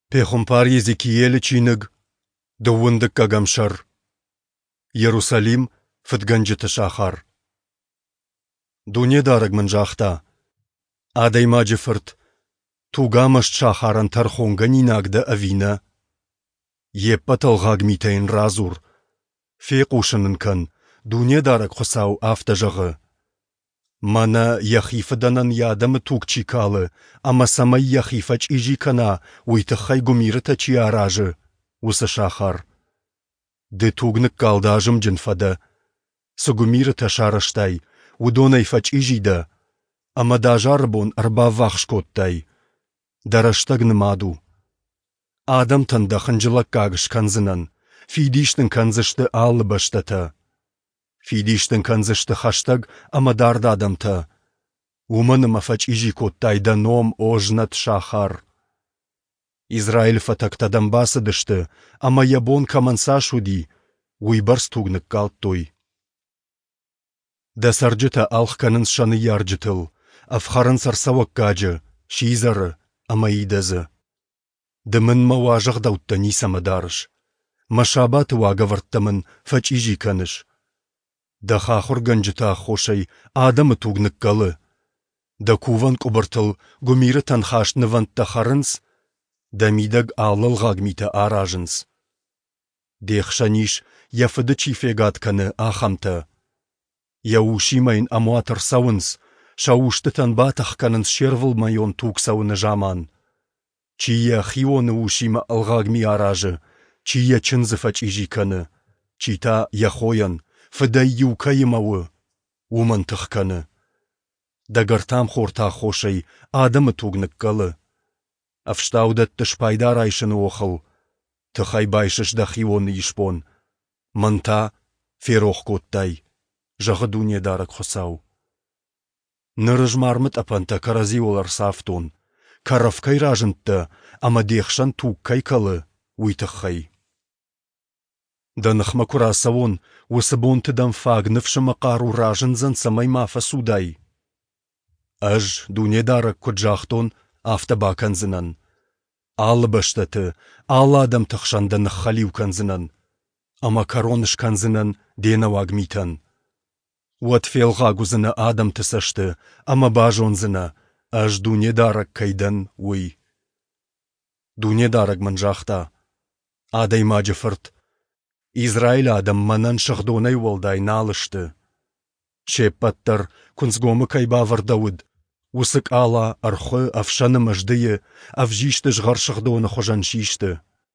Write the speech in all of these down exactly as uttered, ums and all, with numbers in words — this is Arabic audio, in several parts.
پیغمبر یزیکیل چینگ دووندک گمشر یروسالیم فتگنج تشاخر دنیا دارگ من جاختا آدای ما جفرت تو گامشت شاخارن ترخونگنی ناگده اوینه یه پتل غاگ میتین رازور فیقوشنن کن دنیا دارگ خساو آفتجغه مانا يخيف دنن يادم توك چيكال اما سمي يخيفج ايجي كنا ويتخي قميرتا چي آراج وسشاخر دي توغنك قالداجم جنفدا سقميرتا شارشتاي ودوني فج ايجي دا اما داجاربون اربا واخشكوتاي درشتاق نمادو آدم تندا خنجلك قاقش كنزنن في ديشتن كنزشت آل بشتتا في ديشتن كنزشت خشتاق اما دار دادمتا ومن مفج ايجي كوتاي دا نوم اوجنت شاخر إسرائيل فتك تدنباس دشت اما يبون كمنسا شودي ويبرس توغنك قالتوي دا سرجتا الخ كننس شاني يارجتل افخارن سرسوك قاجة شيزر اما يدز دا من مواجغ دوتا نيسا مدارش مشابات واغورت من فج ايجي كنش دا خاخر گنجتا خوشي آدم توغنك قال دا كوفان كوبرتل گمير تنخاشت نوانت تخارنس دا ميدق آلل غاق ميتا آراجنس ديخشانيش يفد چي فيغات كنه آخمتا يوشي مين امواتر ساونس شاوشتتن باتخ كننس شيرول مايون توك ساون جامان چي يا خيون وشي ما الغاق مي آراج چي يا چنزفج ايجي كنه چي تا يخوين فداي يوكاي مو ومن تخكنه دا گرتام خورتا خوشي آدم توغنك قال افشتاو دت تشپايدار ايشن وخل تخاي بايشش دا خيون يشبون منتا فيروخ كوتاي جغ دنيا دارك خساو نرج مارمت اپنتا كرازي ولر صافتون كرفكاي راجنتا اما ديخشن توكاي كال ويتخاي دا نخما كراساون وسبون تدن فاق نفش مقارو راجن زن سماي مافا سوداي اج دنيا دارك كجاختون آفتبا كنزنن آل بشتت آل آدم تخشن دا نخاليو كنزنن اما كارونش كنزنن دينا واق ميتن وات فيل غاقو زنا آدم تسشت اما باجون زنا اج دنيا دارك كيدن وي دنيا دارك من جاختا آداي ما جفرت إسرائيل آدم منن شخدوني والداي نالشت شيبتر كنزگوم كي باور داود وسك آلا أرخو أفشان مجدية أفجيشتش غر شخدون خوشن شيشت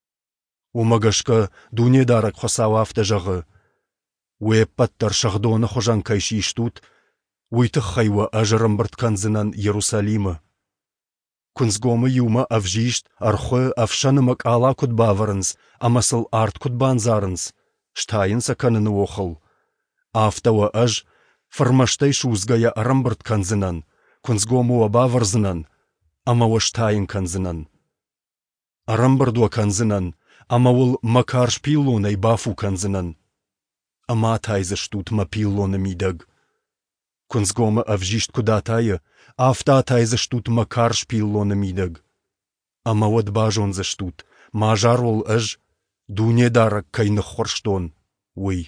ومغشك دنيا دارك خساو أفتجغ ويبتر شخدون خوشن كي شيشتوت ويتخي وأجرم برد كنزنن يروساليم كنزگوم يوما أفجيشت أرخو أفشان مك آلا كد باورنز أمسل آرت كد بانزارنز شتاين سكنن وخل آفتو أج فرمشتي شوزغايا أرمبرت كنزنن كنزگومو وباورزنن أما وشتاين كنزنن أرمبردو كنزنن أما ول مكارش بيلوني بافو كنزنن أما تايزشتوت ما بيلون ميدغ كنزگوم أفجيشت كداتاي آفتا تايزشتوت مكارش بيلون ميدغ أما ود باجون زشتوت ما جارول أج دوني دارك كي نخورشتون وي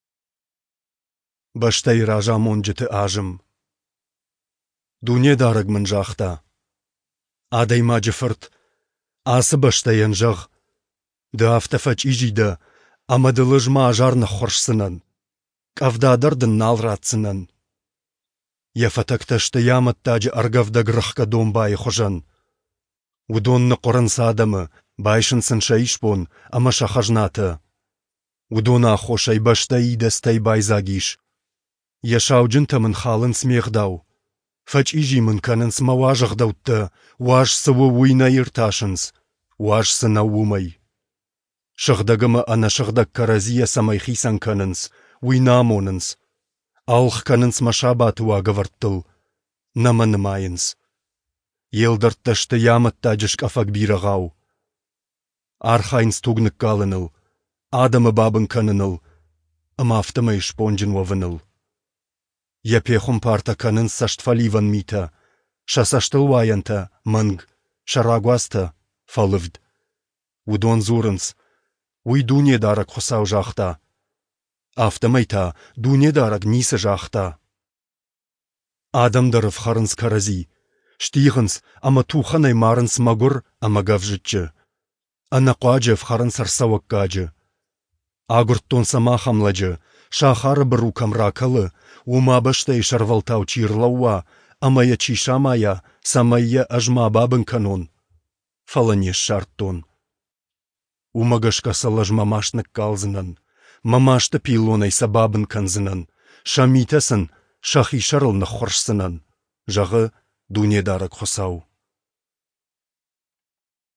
بشتاي راجا منجت آجم دنيا دارق من جاختا آداي ما جفرت آس بشتاي ينجغ دا افتفج ايجي دا اما دلج ما جار نخورش سنن كافدا دردن نال رات سنن يفتك تشتيامت تاج ارغف دا گرخك دوم باي خوشن ودون نقرن سادم بايشن سنشايش بون اما شخجناتا ودونا خوشي بشتاي دستاي باي زاگيش يشاو جنت من خالن سميخ داو فج ايجي من كاننس مواجغ دوتا واج سوو وينا يرتاشنس واج سنوومي شغدقم انا شغدق كرازية سميخيسن كاننس ويناموننس الخ كاننس مشابات واغورتل نمن ماينس يلدرت تشت يامت تاجشك افاق بيرغاو ارخاينس توغنك قالنل آدم بابن كاننل اما افتما يشبونجن وفنل يا بيخم بارتا كانن سشت فاليفن ميتا شاسشتل واينتا منغ شراغواستا فالفد удон зурынс, уй дуне дарак хосау жақта. Автомайта дуне дарак нисы жақта. Адамдары вхарынс карази, штиғынс, ама туханай марынс магур, ама гавжытчы. Анақуаджы вхарынс арсаваккаджы. Агурттон сама хамладжы, шахары біру камракалы, умабаштай шарвалтау чирлауа, амая чишамая, самая ажма бабын канон. Фаланеш шарттон. Умагашка салаж мамашнык калзынан, мамашты пилонай сабабын канзынан, шамитасын, шахи шарылны хоршсынан, жағы дуне дарак хосау.